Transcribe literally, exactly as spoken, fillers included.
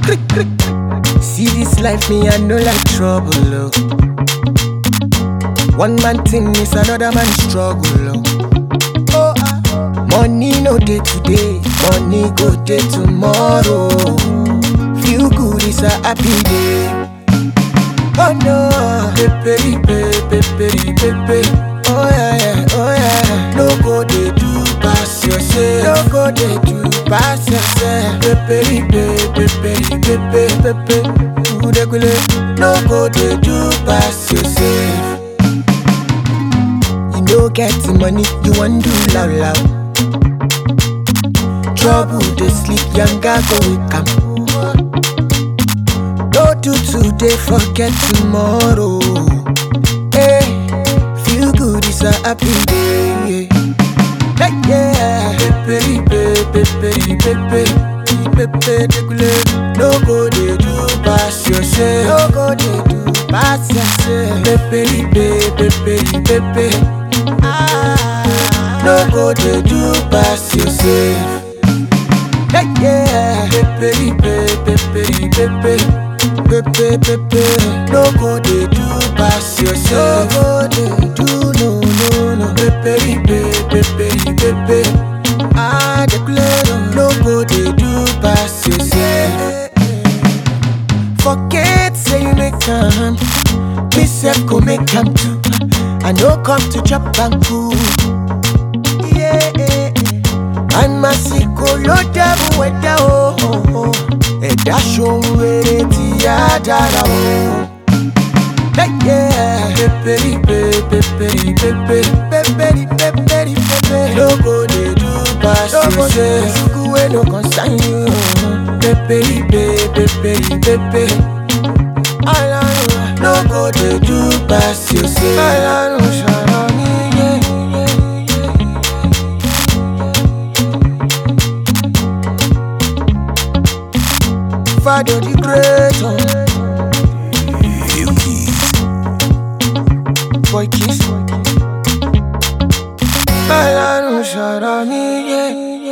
See this life, me I know like trouble. Oh. One man thing is another man struggle. Oh. Oh, ah. Money no day today, money go day tomorrow. Feel good is a happy day. Oh no, pepe, pepe, pepe, pepe. Oh yeah, yeah, oh yeah. No go they do pass yourself. No go they do pass yourself. Pepe, pepe, pepe, pepe, pepe. No go they do pass yourself. You no get the money, you want do loud loud. Trouble they sleep, younger go wake up. No do today, forget tomorrow. Hey, feel good, it's a happy day. Like yeah, pepe, pepe, pepe, pepe, pepe. No go they do pass yourself. No go they do pass yourself. Pepe, pepe, pepe, pepe. Ah, no go they do pass yourself. Like yeah, pepe, pepe, pepe, pepe. Pepe, pepe, no go they do pass yourself. No go they do, no, no, no. Pepe, pepe, pepe, pepe. Ah, declare, no go they do pass yourself. Forget say you make time, me self go make time too. I no come to chop and cool. Yeah, and my sicko load them weather oh oh oh. Ẹ̀dá ṣohun rere tí a dára o. Pépéri pépéri pépé pépéri pépéri pépé. No go dey do pass yourself. Ṣùkú wey no concern you. Pépéri pépéri pépé. Alárùn no go dey do pass yourself. Alárùn ṣàrọ̀ mi yé. Father the great one. Boy kiss. Alárùn ṣàrọ̀ mi yé.